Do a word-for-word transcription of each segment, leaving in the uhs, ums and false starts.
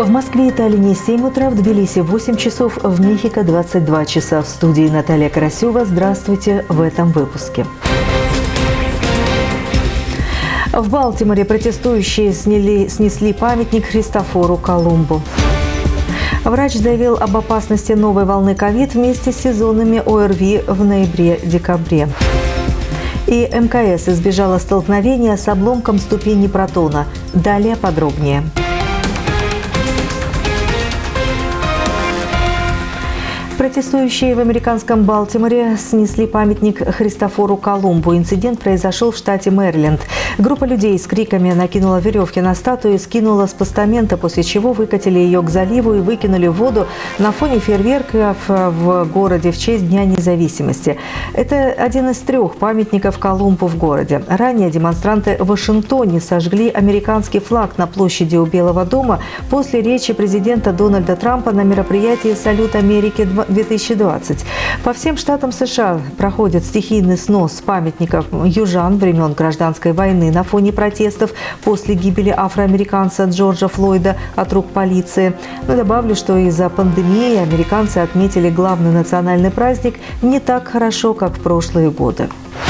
В Москве и Таллине семь утра, в Тбилиси восемь часов, в Мехико двадцать два часа. В студии Наталья Карасева. Здравствуйте в этом выпуске. В Балтиморе протестующие сняли, снесли памятник Христофору Колумбу. Врач заявил об опасности новой волны ковид вместе с сезонными ОРВИ в ноябре-декабре. И МКС избежала столкновения с обломком ступени Протона. Далее подробнее. Протестующие в американском Балтиморе снесли памятник Христофору Колумбу. Инцидент произошел в штате Мэриленд. Группа людей с криками накинула веревки на статую и скинула с постамента, после чего выкатили ее к заливу и выкинули в воду на фоне фейерверков в городе в честь Дня независимости. Это один из трех памятников Колумбу в городе. Ранее демонстранты в Вашингтоне сожгли американский флаг на площади у Белого дома после речи президента Дональда Трампа на мероприятии «Салют Америки две тысячи двадцать». По всем штатам США проходит стихийный снос памятников южан времен гражданской войны на фоне протестов после гибели афроамериканца Джорджа Флойда от рук полиции. Но добавлю, что из-за пандемии американцы отметили главный национальный праздник не так хорошо, как в прошлые годы.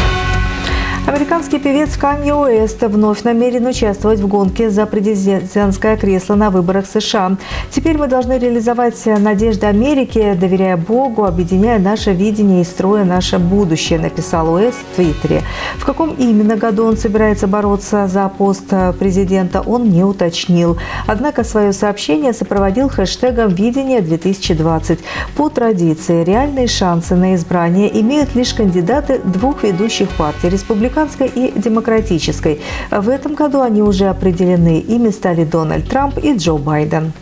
Американский певец Канье Уэст вновь намерен участвовать в гонке за президентское кресло на выборах США. «Теперь мы должны реализовать надежды Америки, доверяя Богу, объединяя наше видение и строя наше будущее», написал Уэст в Твиттере. В каком именно году он собирается бороться за пост президента, он не уточнил. Однако свое сообщение сопроводил хэштегом «Видение две тысячи двадцать». По традиции, реальные шансы на избрание имеют лишь кандидаты двух ведущих партий – республиканцев и демократической. В этом году они уже определены. Ими стали Дональд Трамп и Джо Байден.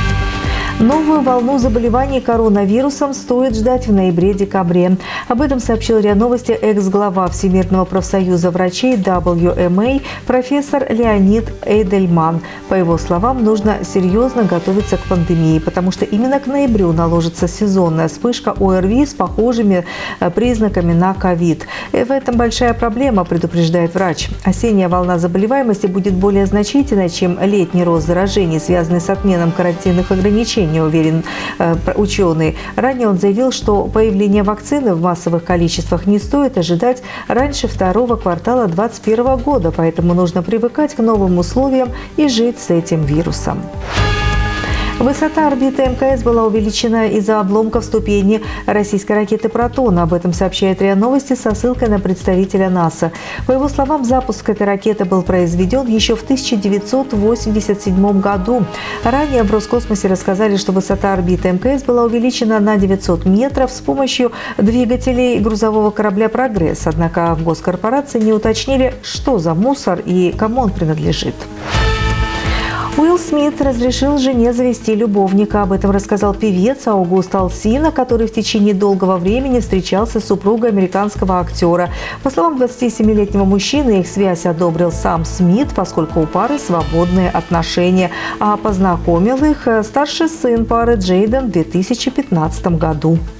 Новую волну заболеваний коронавирусом стоит ждать в ноябре-декабре. Об этом сообщил РИА Новости экс-глава Всемирного профсоюза врачей дабл ю эм эй профессор Леонид Эйдельман. По его словам, нужно серьезно готовиться к пандемии, потому что именно к ноябрю наложится сезонная вспышка ОРВИ с похожими признаками на ковид. В этом большая проблема, предупреждает врач. Осенняя волна заболеваемости будет более значительной, чем летний рост заражений, связанный с отменом карантинных ограничений, не уверен э, ученый. Ранее он заявил, что появление вакцины в массовых количествах не стоит ожидать раньше второго квартала две тысячи двадцать первого года, поэтому нужно привыкать к новым условиям и жить с этим вирусом. Высота орбиты МКС была увеличена из-за обломков ступени российской ракеты «Протон». Об этом сообщает РИА Новости со ссылкой на представителя НАСА. По его словам, запуск этой ракеты был произведен еще в тысяча девятьсот восемьдесят седьмом году. Ранее в Роскосмосе рассказали, что высота орбиты МКС была увеличена на девятьсот метров с помощью двигателей грузового корабля «Прогресс». Однако в госкорпорации не уточнили, что за мусор и кому он принадлежит. Уилл Смит разрешил жене завести любовника. Об этом рассказал певец Аугуст Алсина, который в течение долгого времени встречался с супругой американского актера. По словам двадцатисемилетнего мужчины, их связь одобрил сам Смит, поскольку у пары свободные отношения. А познакомил их старший сын пары Джейден в две тысячи пятнадцатом году.